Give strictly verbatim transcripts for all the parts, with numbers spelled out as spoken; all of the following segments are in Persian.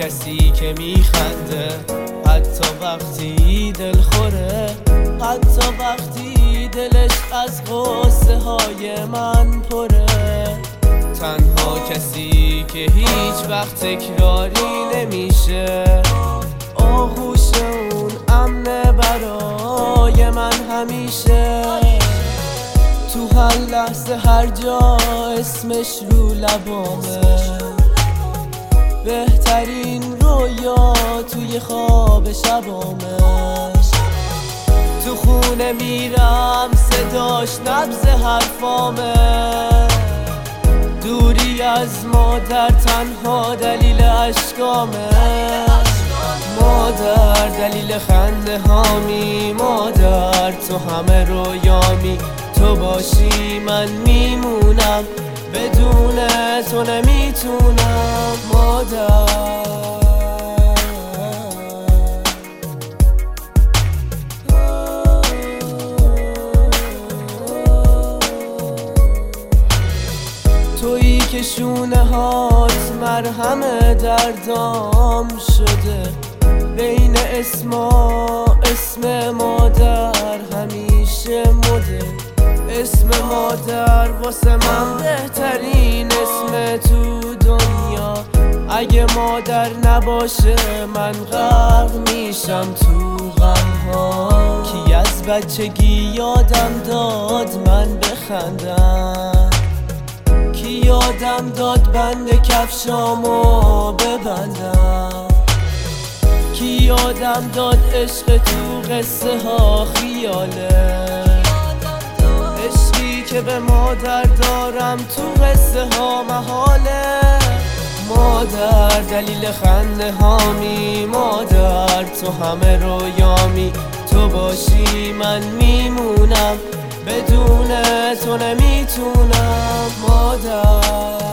کسی که میخنده، حتی وقتی دل خوره، حتی وقتی دلش از غصه های من پره. تنها کسی که هیچ وقت تکراری نمیشه، آغوش اون امنه برای من همیشه. تو هر لحظه هر جا اسمش رو لبامه، بهترین رویا توی خواب شبامه. تو خونه میرم صداش نبض حرفامه، دوری از مادر تنها دلیل اشکامه. مادر دلیل خنده هامی، مادر تو همه رویامی. تو باشی من میمونم، بدون تو نمیتونم مادر. تویی که شونه هات مرهم دردام شده، بین اسما اسم مادر همیشه مده. اسم مادر واسه من بهترین اسم تو دنیا. اگه مادر نباشه من غرق میشم تو غمها. کی از بچگی یادم داد من بخندم، کی یادم داد بند کفشامو ببندم، کی یادم داد عشق تو قصه ها خیاله. عشقی که به مادر دارم تو قصه ها محاله. مادر دلیل خنده هامی، مادر تو همه رویامی. تو باشی من میمونم، بدون تو نمیتونم مادر.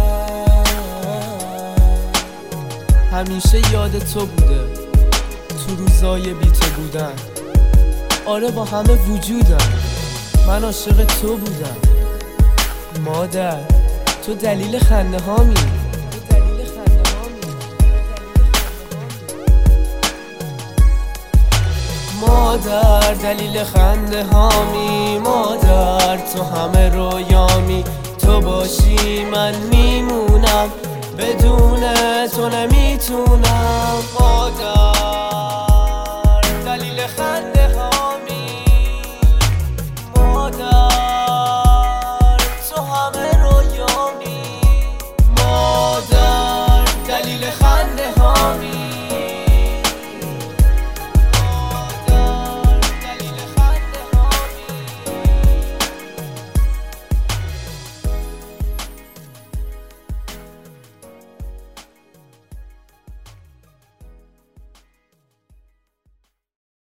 همیشه یاد تو بوده تو روزای بی تو بودن. آره با همه وجودم من عاشق تو بودم مادر. تو دلیل خنده هامی. مادر دلیل خنده هامی، مادر تو همه رویامی. تو باشی من میمونم، بدون تو نمیتونم.